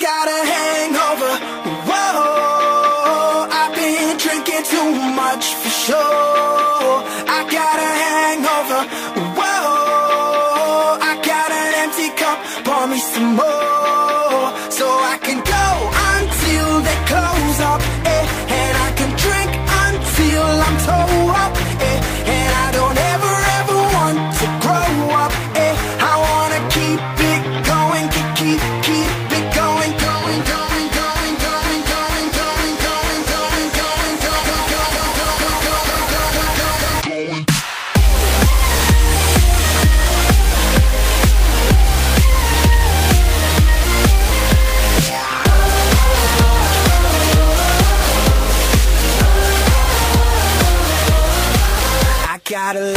got a hangover. Whoa, I've been drinking too much for sure. I got a hangover. Whoa, I got an empty cup. Pour me some more, so I can go until they close up, and I can drink until I'm toe up, and I don't ever want to grow up, I wanna keep it going, keep it going, going, going, going, going, going, going, going, going, going, going, going, going. Got a